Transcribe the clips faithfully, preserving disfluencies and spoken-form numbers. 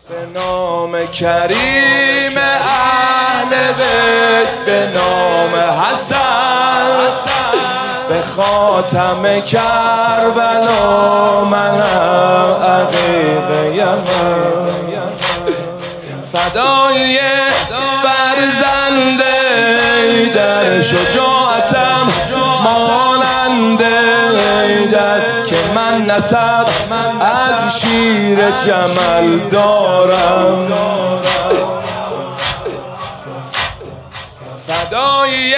به نام کریم اهل بیت، به نام حسن، به خاتم کربلا منم عقیق یمن. فدای فرزند در شجاعتم مانند در که من نسب از شیر جمل دارم. فدای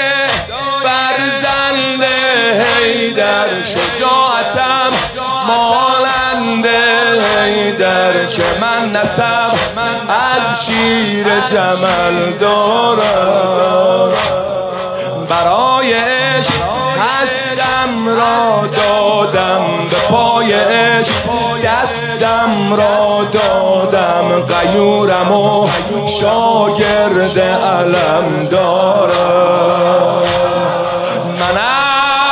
فرزند در شجاعتم مانند در که من نسب از شیر جمل دارم. برای عشق هستم را دادم، به پای عشق دستم را دادم. غیورم و شاگرد علم دارم. منم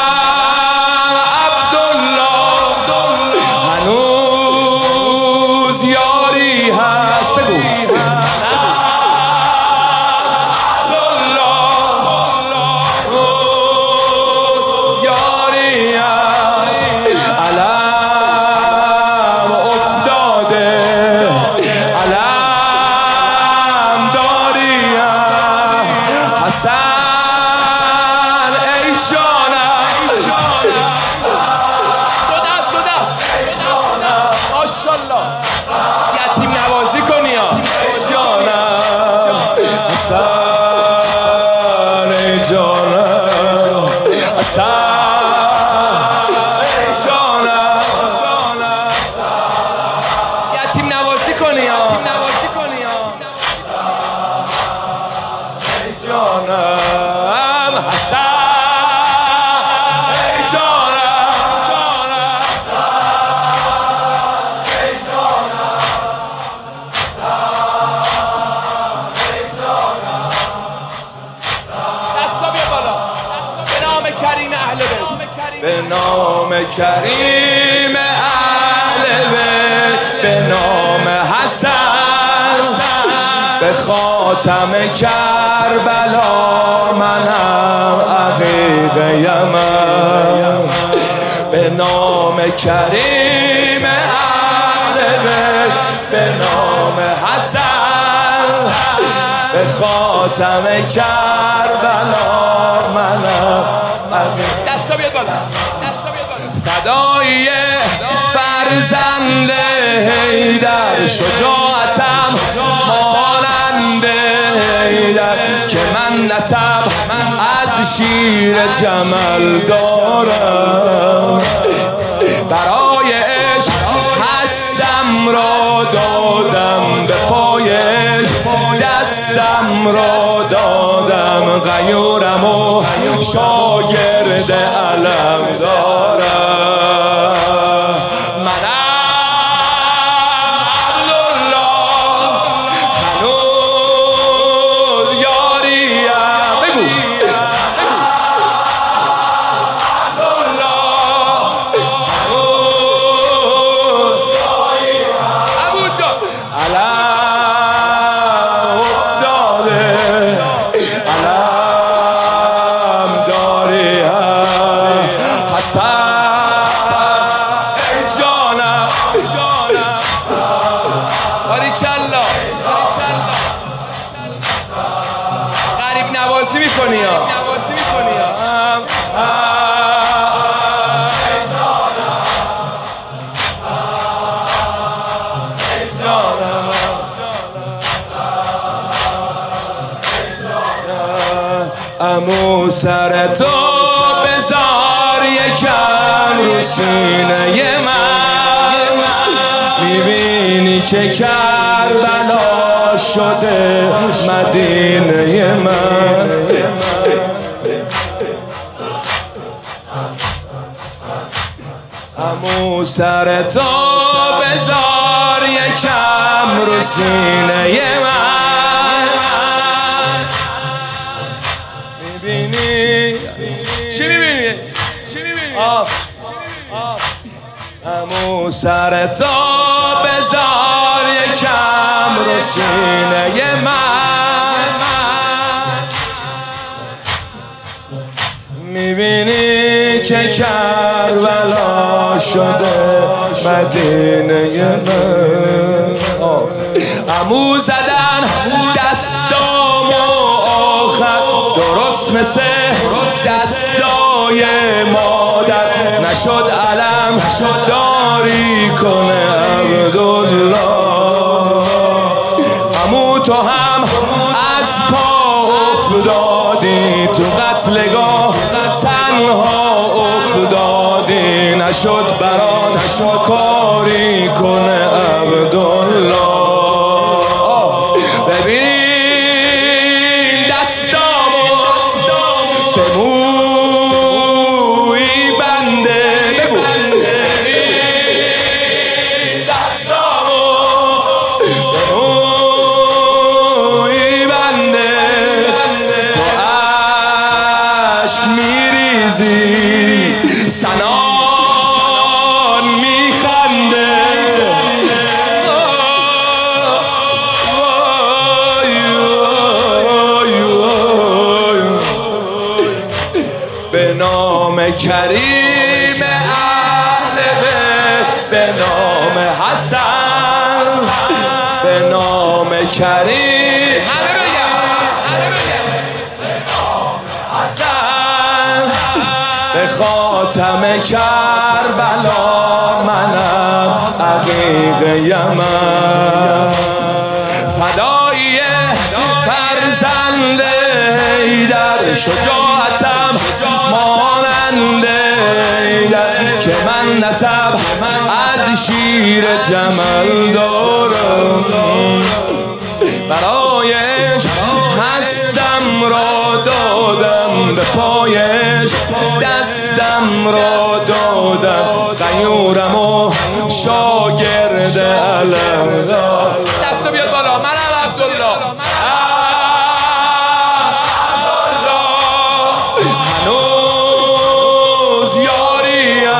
عبدالله، هنوز یاری هست. بگو یتیم نوازی کنی ها جانم. حسن ای جانم، حسن ای جانم. یتیم نوازی کنی ها ای جانم. حسن کریم اهل بیت، به نام کریم اهل بیت، به نام حسن، به خاتم کربلا منم عقیق یمن. به نام کریم اهل بیت، به نام حسن، به خاتم کربلا منم. دستا بیاد بالا، فدای فرزند در شجاعتم مانند در که من نسب از شیر جمل دارم. برای عشق هستم را دادم، به پای عشق دستم را دادم. غیورم و شاگرد علم دارم. منم عبدالله، هنوز یاریم. بگو عبدالله، هنوز یاریم. ابو جان علم افتاده، علم داری حسن ای جانم. باریکلا غریب نوازی میکنی ها. امو سر تو بذار یکم رو سینه من، میبینی که کربلا شده مدینه من. امو سر تو بذار یکم رو سینه من، میبینی چی میبینی؟ چی میبینی؟ امو سر تو بذار یکم سینه من. میبینی که کربلا شده مدینه من. عمو زدن دستامو آخر درست مثل دستای مادر، نشد علم داری کنه عبدالله. عمو تو هم از پا افتادی تو قتلگاه، تنها افتادی، نشد برات کاری کنه عبدالله. ببین دستامو به موی بنده، بگو ببین دستامو به موی بنده، تو عشق میریزی سنان میخنده. به نام کریم اهل بیت، به نام حسن، به نام کریم همه بگم، همه بگم، به نام حسن، به خاتم کربلا منم عقیق یمن. فدایی فرزند حیدر، شجاعتم ماننده که من نسب از شیر جمل دارم. برایش هستم را دادم، به پایش دستم را دادم، غیورم و شاگرد علم. دست بیاد بالا، منم عبدالله. هنوز یاریم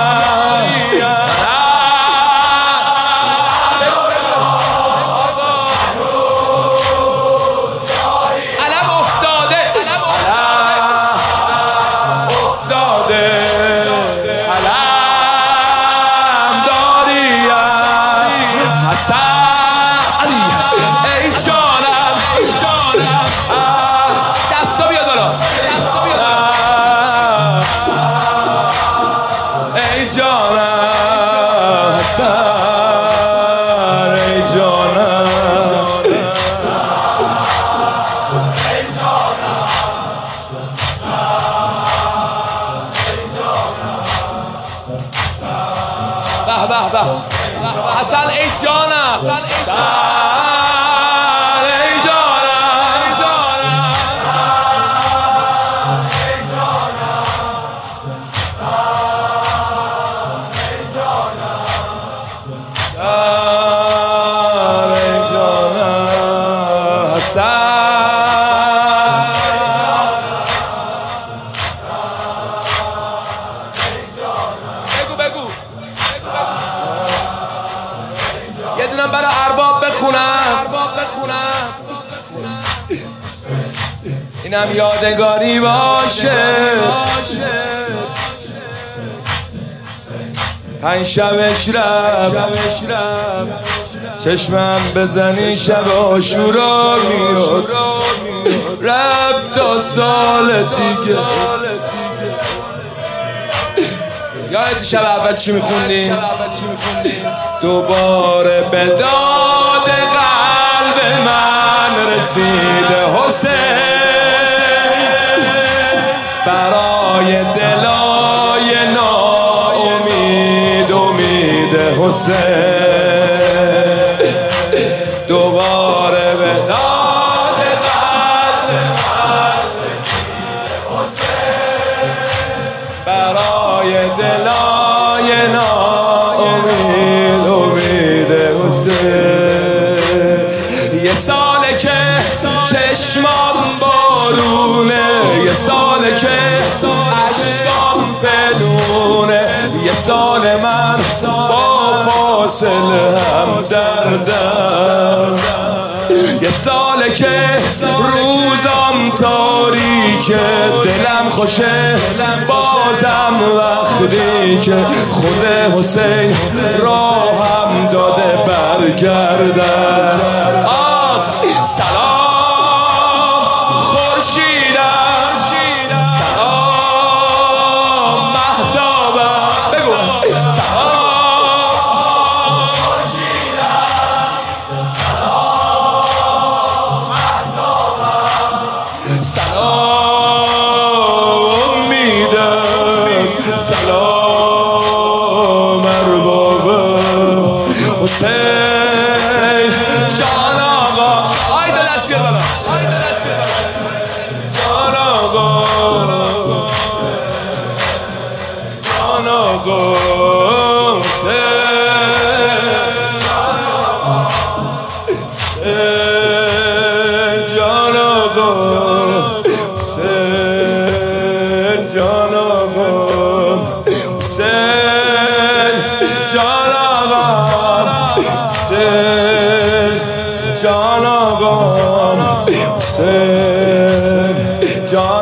علم افتاده، علم افتاده، علم داریم حسن. ای جانم، ای جانم، دستا بیاد بالا، دستا بیاد بالا. ای جانم حسن، ای جانم، ای جانم، به به به حسن، ای جانم، حسن، ای بگو بگو یه دونم برای ارباب بخونم، ارباب بخونم، اینم یادگاری باشه. پنج شبش رب چشمم بزنی شب عاشورا میاد، رفت تا سال دیگه. یادت شب اول چی میخوندیم؟ دوباره به داد قلب من رسیده حسین، برای دلای ناامید امید حسین. دوباره به داد قلب من رسیده حسین، برای دلای ناامید امید حسین. یه ساله که چشمام بارونه، یه ساله که عشقام پنونه، یه سال من با فاصله هم دردم. یه ساله که روزم تاریکه، دلم خوشه بازم وقتی که خود حسین راهم داده برگردم. آخ سلام خورشیدم، سلام مهتابم، بگو سلام خورشیدم، سلام مهتابم، سلام امیدم، سلام اربابم. حسین جان آقا، آی دو دست بیار بالا، آی دو دست بیار بالا. جان آقا، جان آقا حسین، جان آقا حسین، جان آقا حسین، جان آقا حسین، جان آقا حسین، جان